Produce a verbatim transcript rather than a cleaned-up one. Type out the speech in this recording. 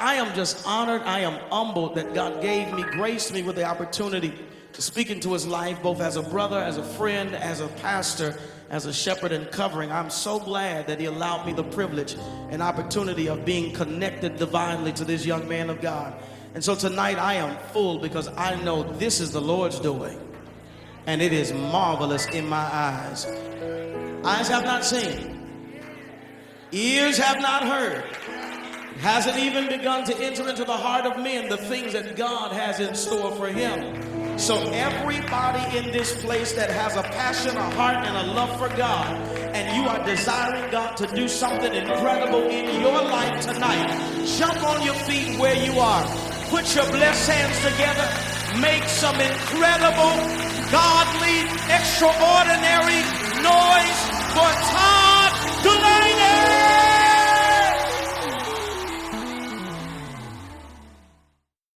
I am just honored. I am humbled that God gave me, graced me with the opportunity to speak into his life, both as a brother, as a friend, as a pastor, as a shepherd and covering. I'm so glad that he allowed me the privilege and opportunity of being connected divinely to this young man of God. And so tonight I am full because I know this is the Lord's doing, and it is marvelous in my eyes. Eyes have not seen, ears have not heard, hasn't even begun to enter into the heart of men the things that God has in store for him. So everybody in this place that has a passion, a heart, and a love for God, and you are desiring God to do something incredible in your life tonight, jump on your feet where you are. Put your blessed hands together. Make some incredible, godly, extraordinary noise for Todd Dulan.